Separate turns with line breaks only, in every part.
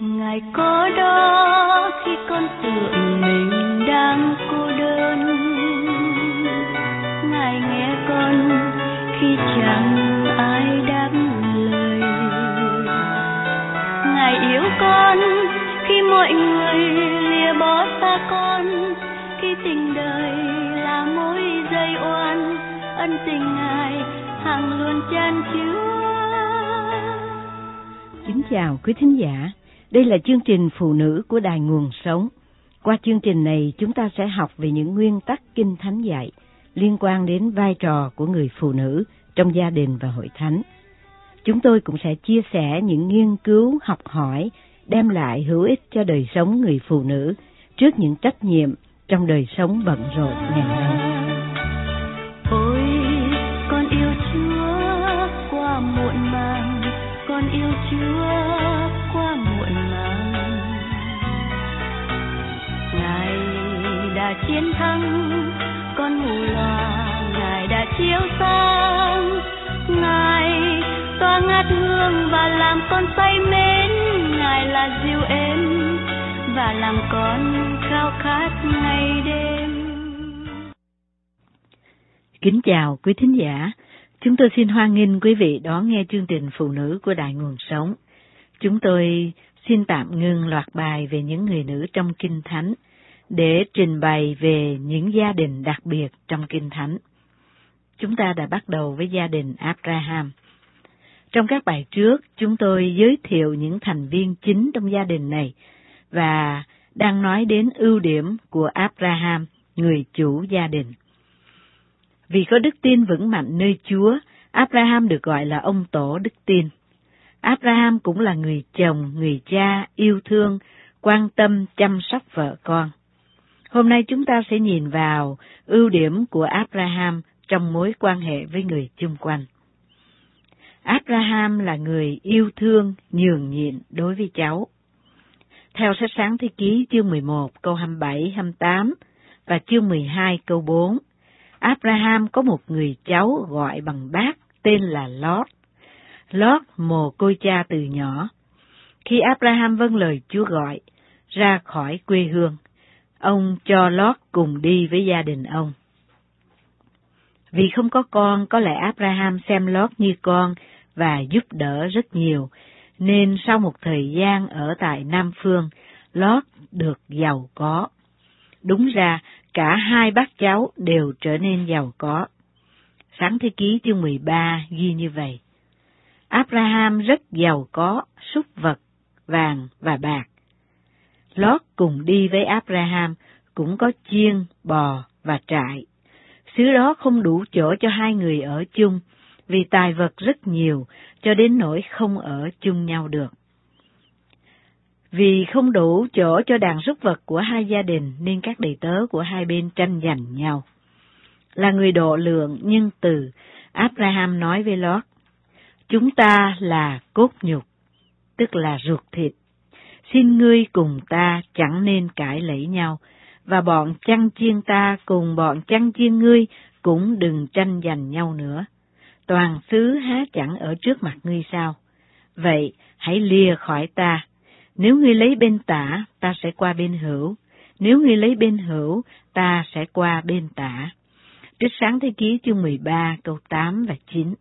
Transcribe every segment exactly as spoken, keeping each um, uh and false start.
Ngài có đó khi con tưởng mình đang cô đơn, Ngài nghe con khi chẳng ai đáp lời, Ngài yêu con khi mọi người lìa bỏ xa con, khi tình đời là mối dây oan, ân tình Ngài hằng luôn chan chứa.
Kính chào quý thính giả, đây là chương trình Phụ nữ của Đài Nguồn Sống. Qua chương trình này chúng ta sẽ học về những nguyên tắc Kinh Thánh dạy liên quan đến vai trò của người phụ nữ trong gia đình và hội thánh. Chúng tôi cũng sẽ chia sẻ những nghiên cứu học hỏi đem lại hữu ích cho đời sống người phụ nữ trước những trách nhiệm trong đời sống bận rộn ngày nay.
Ôi, con yêu Chúa qua muộn màng, con yêu Chúa qua muộn màng. Ngài đã chiến thắng con mù loà, Ngài đã chiếu sáng, Ngài tỏa ngát hương và làm con say mến, Ngài là dịu êm và làm con khao khát ngày đêm.
Kính chào quý thính giả, chúng tôi xin hoan nghênh quý vị đón nghe chương trình Phụ nữ của Đài Nguồn Sống. Chúng tôi xin tạm ngưng loạt bài về những người nữ trong Kinh Thánh để trình bày về những gia đình đặc biệt trong Kinh Thánh. Chúng ta đã bắt đầu với gia đình Abraham. Trong các bài trước, chúng tôi giới thiệu những thành viên chính trong gia đình này và đang nói đến ưu điểm của Abraham, người chủ gia đình. Vì có đức tin vững mạnh nơi Chúa, Abraham được gọi là ông tổ đức tin. Abraham cũng là người chồng, người cha, yêu thương, quan tâm, chăm sóc vợ con. Hôm nay chúng ta sẽ nhìn vào ưu điểm của Abraham trong mối quan hệ với người chung quanh. Abraham là người yêu thương, nhường nhịn đối với cháu. Theo sách Sáng Thế Ký chương mười một câu hai mươi bảy hai mươi tám và chương mười hai câu bốn, Abraham có một người cháu gọi bằng bác tên là Lót. Lót mồ côi cha từ nhỏ. Khi Abraham vâng lời Chúa gọi ra khỏi quê hương, ông cho Lót cùng đi với gia đình ông. Vì không có con, có lẽ Abraham xem Lót như con và giúp đỡ rất nhiều, nên sau một thời gian ở tại Nam Phương, Lót được giàu có. Đúng ra, cả hai bác cháu đều trở nên giàu có. Sáng Thế Ký chương mười ba ghi như vậy. Abraham rất giàu có súc vật, vàng và bạc. Lót cùng đi với Abraham cũng có chiên, bò và trại. Xứ đó không đủ chỗ cho hai người ở chung, vì tài vật rất nhiều, cho đến nỗi không ở chung nhau được. Vì không đủ chỗ cho đàn súc vật của hai gia đình, nên các đầy tớ của hai bên tranh giành nhau. Là người độ lượng, nhân từ, Abraham nói với Lót, chúng ta là cốt nhục, tức là ruột thịt. Xin ngươi cùng ta chẳng nên cãi lẫy nhau, và bọn chăn chiên ta cùng bọn chăn chiên ngươi cũng đừng tranh giành nhau nữa. Toàn xứ há chẳng ở trước mặt ngươi sao? Vậy hãy lìa khỏi ta. Nếu ngươi lấy bên tả, ta sẽ qua bên hữu. Nếu ngươi lấy bên hữu, ta sẽ qua bên tả. Trích Sáng Thế Ký chương mười ba câu tám và chín.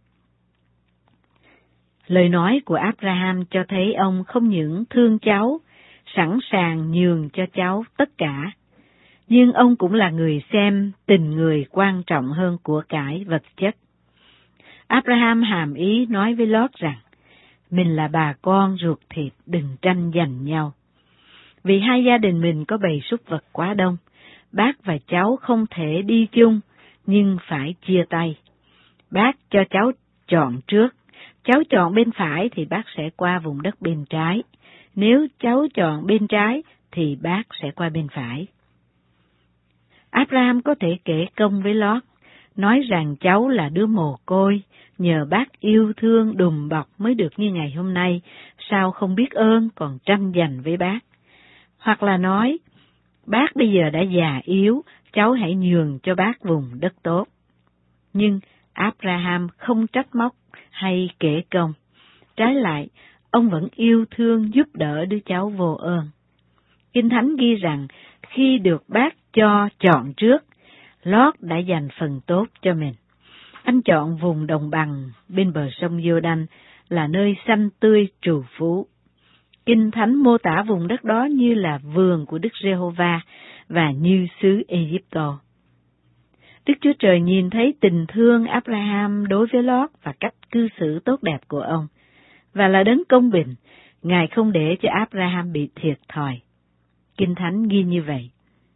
Lời nói của Abraham cho thấy ông không những thương cháu, sẵn sàng nhường cho cháu tất cả, nhưng ông cũng là người xem tình người quan trọng hơn của cải vật chất. Abraham hàm ý nói với Lót rằng, mình là bà con ruột thịt, đừng tranh giành nhau. Vì hai gia đình mình có bầy súc vật quá đông, bác và cháu không thể đi chung, nhưng phải chia tay. Bác cho cháu chọn trước, cháu chọn bên phải thì bác sẽ qua vùng đất bên trái, nếu cháu chọn bên trái thì bác sẽ qua bên phải. Abraham có thể kể công với Lót, nói rằng cháu là đứa mồ côi, nhờ bác yêu thương đùm bọc mới được như ngày hôm nay, sao không biết ơn còn tranh giành với bác. Hoặc là nói, bác bây giờ đã già yếu, cháu hãy nhường cho bác vùng đất tốt. Nhưng Abraham không trách móc hay kể công. Trái lại, ông vẫn yêu thương giúp đỡ đứa cháu vô ơn. Kinh Thánh ghi rằng khi được Bác cho chọn trước, Lót đã dành phần tốt cho mình. Anh chọn vùng đồng bằng bên bờ sông Giô-đanh là nơi xanh tươi trù phú. Kinh Thánh mô tả vùng đất đó như là vườn của Đức Giê-hô-va và như xứ Ê-díp-tô. Đức Chúa Trời nhìn thấy tình thương Abraham đối với Lót và cách cư xử tốt đẹp của ông, và là đấng công bình, Ngài không để cho Abraham bị thiệt thòi. Kinh Thánh ghi như vậy.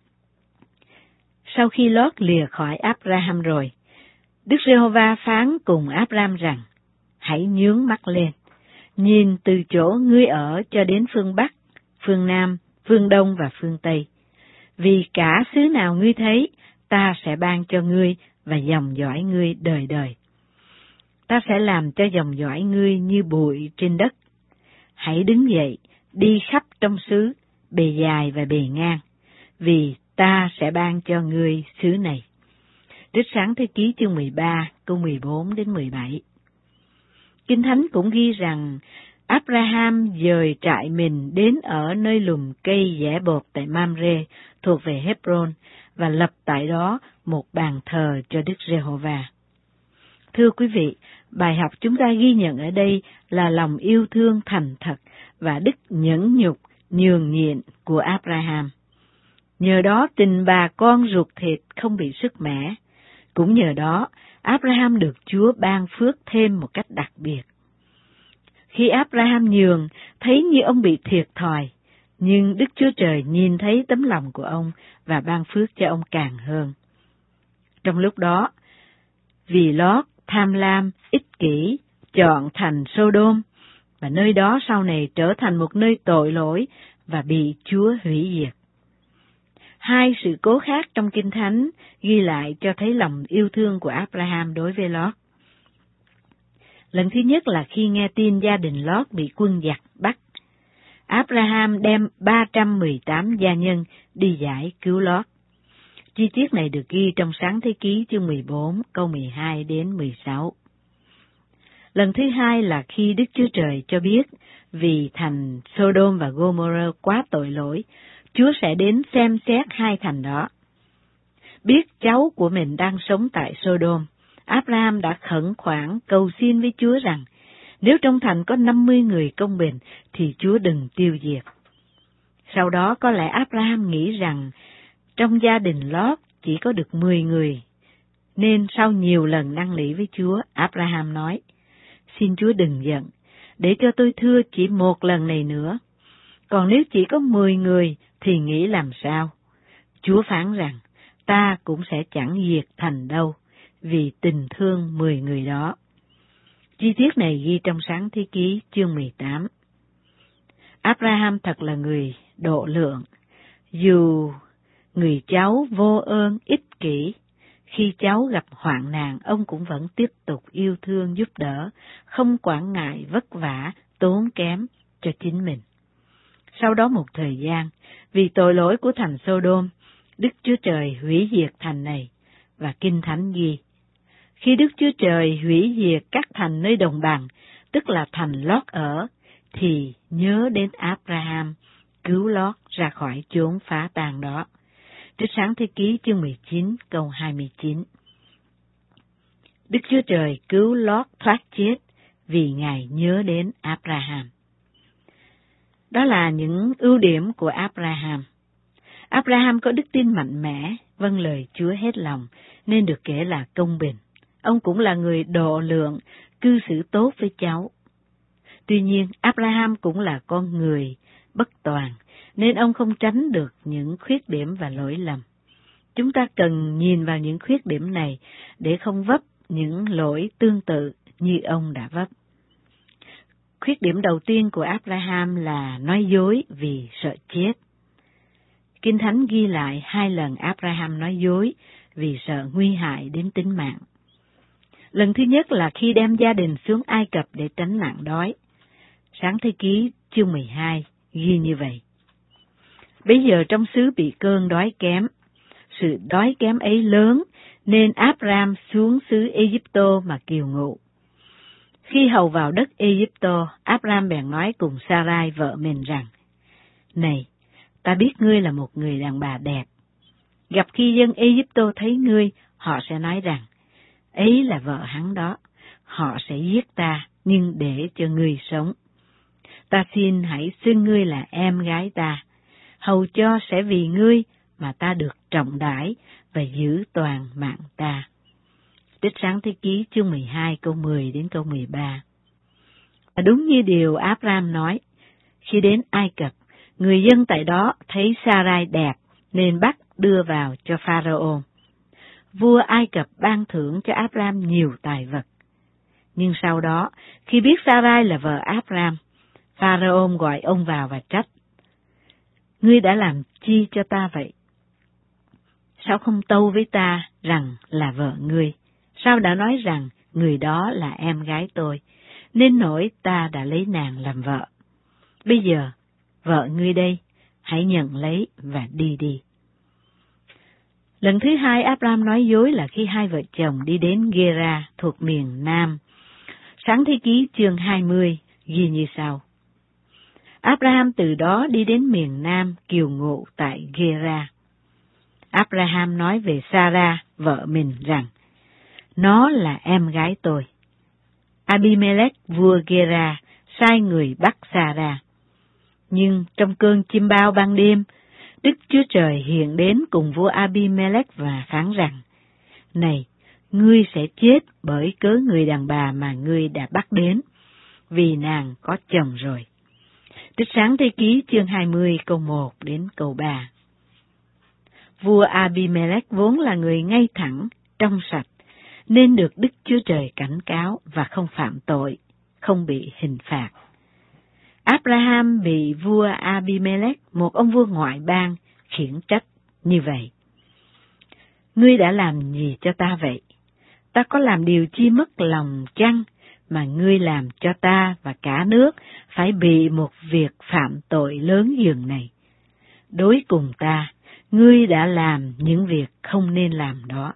Sau khi Lót lìa khỏi Abraham rồi, Đức Giê-hô-va phán cùng Abraham rằng, hãy nhướng mắt lên, nhìn từ chỗ ngươi ở cho đến phương Bắc, phương Nam, phương Đông và phương Tây. Vì cả xứ nào ngươi thấy, ta sẽ ban cho ngươi và dòng dõi ngươi đời đời. Ta sẽ làm cho dòng dõi ngươi như bụi trên đất. Hãy đứng dậy, đi khắp trong xứ, bề dài và bề ngang, vì ta sẽ ban cho ngươi xứ này. Trích Sáng Thế Ký chương mười ba, câu mười bốn đến mười bảy. Kinh Thánh cũng ghi rằng Abraham dời trại mình đến ở nơi lùm cây dẻ bột tại Mamre thuộc về Hebron và lập tại đó một bàn thờ cho Đức Giê-hô-va. Thưa quý vị, bài học chúng ta ghi nhận ở đây là lòng yêu thương thành thật và đức nhẫn nhục, nhường nhịn của Abraham. Nhờ đó tình bà con ruột thịt không bị sứt mẻ. Cũng nhờ đó, Abraham được Chúa ban phước thêm một cách đặc biệt. Khi Abraham nhường, thấy như ông bị thiệt thòi, nhưng Đức Chúa Trời nhìn thấy tấm lòng của ông và ban phước cho ông càng hơn. Trong lúc đó, vì Lót tham lam, ích kỷ, chọn thành Sodom, và nơi đó sau này trở thành một nơi tội lỗi và bị Chúa hủy diệt. Hai sự cố khác trong Kinh Thánh ghi lại cho thấy lòng yêu thương của Abraham đối với Lót. Lần thứ nhất là khi nghe tin gia đình Lót bị quân giặc bắt, Abraham đem ba trăm mười tám gia nhân đi giải cứu Lót. Chi tiết này được ghi trong Sáng Thế Ký chương mười bốn, câu mười hai đến mười sáu. Lần thứ hai là khi Đức Chúa Trời cho biết vì thành Sodom và Gomorrah quá tội lỗi, Chúa sẽ đến xem xét hai thành đó. Biết cháu của mình đang sống tại Sodom, Abraham đã khẩn khoản cầu xin với Chúa rằng, nếu trong thành có năm mươi người công bình, thì Chúa đừng tiêu diệt. Sau đó có lẽ Abraham nghĩ rằng, trong gia đình Lót chỉ có được mười người, nên sau nhiều lần năn nỉ với Chúa, Abraham nói, xin Chúa đừng giận, để cho tôi thưa chỉ một lần này nữa. Còn nếu chỉ có mười người, thì nghĩ làm sao? Chúa phán rằng, ta cũng sẽ chẳng diệt thành đâu, vì tình thương mười người đó. Chi tiết này ghi trong Sáng Thế Ký chương mười tám. Abraham thật là người độ lượng. Dù người cháu vô ơn ích kỷ, khi cháu gặp hoạn nạn, ông cũng vẫn tiếp tục yêu thương giúp đỡ, không quản ngại vất vả, tốn kém cho chính mình. Sau đó một thời gian, vì tội lỗi của thành Sodom, Đức Chúa Trời hủy diệt thành này, và Kinh Thánh ghi, khi Đức Chúa Trời hủy diệt các thành nơi đồng bằng, tức là thành Lót ở, thì nhớ đến Abraham, cứu Lót ra khỏi chốn phá tàn đó. Trích Sáng Thế Ký chương mười chín câu hai mươi chín. Đức Chúa Trời cứu Lót thoát chết vì Ngài nhớ đến Abraham. Đó là những ưu điểm của Abraham. Abraham có đức tin mạnh mẽ, vâng lời Chúa hết lòng, nên được kể là công bình. Ông cũng là người độ lượng, cư xử tốt với cháu. Tuy nhiên, Abraham cũng là con người bất toàn, nên ông không tránh được những khuyết điểm và lỗi lầm. Chúng ta cần nhìn vào những khuyết điểm này để không vấp những lỗi tương tự như ông đã vấp. Khuyết điểm đầu tiên của Abraham là nói dối vì sợ chết. Kinh Thánh ghi lại hai lần Abraham nói dối vì sợ nguy hại đến tính mạng. Lần thứ nhất là khi đem gia đình xuống Ai Cập để tránh nạn đói. Sáng Thế Ký chương mười hai ghi như vậy. Bây giờ trong xứ bị cơn đói kém, sự đói kém ấy lớn nên Abraham xuống xứ Ê-díp-tô mà kiều ngụ. Khi hầu vào đất Ê-díp-tô, Áp-ram bèn nói cùng Sa-rai vợ mình rằng: Này, ta biết ngươi là một người đàn bà đẹp. Gặp khi dân Ê-díp-tô thấy ngươi, họ sẽ nói rằng, ấy là vợ hắn đó, họ sẽ giết ta, nhưng để cho ngươi sống. Ta xin hãy xưng ngươi là em gái ta, hầu cho sẽ vì ngươi mà ta được trọng đãi và giữ toàn mạng ta. Trích Sáng Thế Ký chương mười hai câu mười đến câu mười ba. Và đúng như điều Áp-ram nói, khi đến Ai Cập, người dân tại đó thấy Sa-rai đẹp nên bắt đưa vào cho Pharaoh. Vua Ai Cập ban thưởng cho Áp-ram nhiều tài vật. Nhưng sau đó, khi biết Sa-rai là vợ Áp-ram, Pharaoh gọi ông vào và trách: Ngươi đã làm chi cho ta vậy? Sao không tâu với ta rằng là vợ ngươi? Sao đã nói rằng người đó là em gái tôi, nên nỗi ta đã lấy nàng làm vợ? Bây giờ, vợ ngươi đây, hãy nhận lấy và đi đi. Lần thứ hai Áp-ram nói dối là khi hai vợ chồng đi đến Gê-ra thuộc miền Nam. Sáng Thế Ký chương hai mươi ghi như sau: Áp-ra-ham từ đó đi đến miền Nam kiều ngụ tại Gê-ra. Áp-ra-ham nói về Sa-ra vợ mình rằng, nó là em gái tôi. Abi-mê-lech vua Gê-ra sai người bắt Sa-ra. Nhưng trong cơn chim bao ban đêm, Đức Chúa Trời hiện đến cùng vua Abi-mê-lech và phán rằng, này, ngươi sẽ chết bởi cớ người đàn bà mà ngươi đã bắt đến, vì nàng có chồng rồi. Trích Sáng Thế Ký chương hai mươi câu một đến câu ba. Vua Abi-mê-lech vốn là người ngay thẳng, trong sạch, nên được Đức Chúa Trời cảnh cáo và không phạm tội, không bị hình phạt. Áp-ra-ham bị vua Abi-mê-lech, một ông vua ngoại bang, khiển trách như vậy: Ngươi đã làm gì cho ta vậy? Ta có làm điều chi mất lòng chăng, mà ngươi làm cho ta và cả nước phải bị một việc phạm tội lớn dường này? Đối cùng ta, ngươi đã làm những việc không nên làm đó.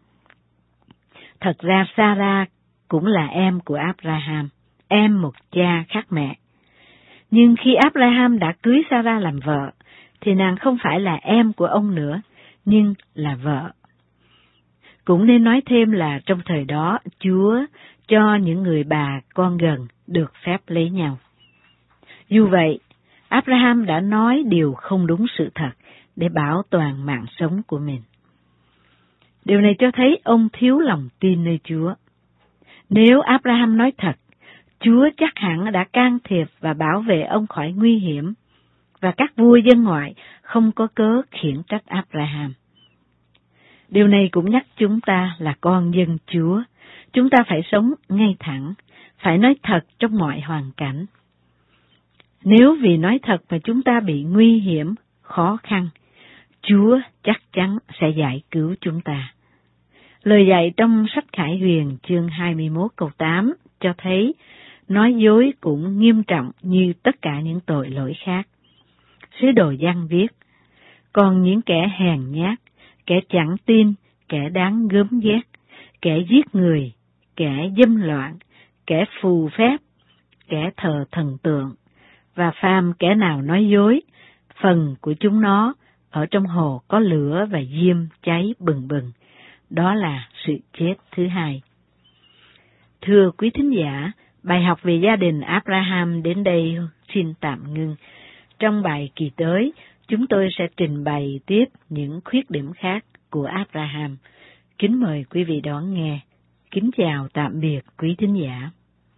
Thật ra Sa-ra cũng là em của Áp-ra-ham, em một cha khác mẹ. Nhưng khi Áp-ra-ham đã cưới Sa-ra làm vợ, thì nàng không phải là em của ông nữa, nhưng là vợ. Cũng nên nói thêm là trong thời đó, Chúa cho những người bà con gần được phép lấy nhau. Dù vậy, Áp-ra-ham đã nói điều không đúng sự thật để bảo toàn mạng sống của mình. Điều này cho thấy ông thiếu lòng tin nơi Chúa. Nếu Áp-ra-ham nói thật, Chúa chắc hẳn đã can thiệp và bảo vệ ông khỏi nguy hiểm, và các vua dân ngoại không có cớ khiển trách Áp-ra-ham. Điều này cũng nhắc chúng ta là con dân Chúa, chúng ta phải sống ngay thẳng, phải nói thật trong mọi hoàn cảnh. Nếu vì nói thật mà chúng ta bị nguy hiểm, khó khăn, Chúa chắc chắn sẽ giải cứu chúng ta. Lời dạy trong sách Khải Huyền chương hai mươi mốt câu tám cho thấy nói dối cũng nghiêm trọng như tất cả những tội lỗi khác. Sứ đồ Giăng viết: còn những kẻ hèn nhát, kẻ chẳng tin, kẻ đáng gớm ghét, kẻ giết người, kẻ dâm loạn, kẻ phù phép, kẻ thờ thần tượng, và phàm kẻ nào nói dối, phần của chúng nó ở trong hồ có lửa và diêm cháy bừng bừng. Đó là sự chết thứ hai. Thưa quý thính giả, bài học về gia đình Áp-ra-ham đến đây xin tạm ngưng. Trong bài kỳ tới, chúng tôi sẽ trình bày tiếp những khuyết điểm khác của Áp-ra-ham. Kính mời quý vị đón nghe. Kính chào tạm biệt quý thính giả.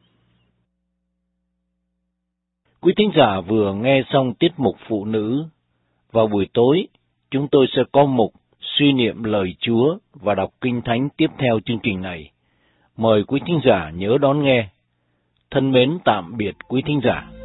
Quý thính giả vừa nghe xong tiết mục Phụ nữ. Vào buổi tối, chúng tôi sẽ có mục suy niệm lời Chúa và đọc Kinh Thánh tiếp theo chương trình này. Mời quý thính giả nhớ đón nghe. Thân mến tạm biệt quý thính giả.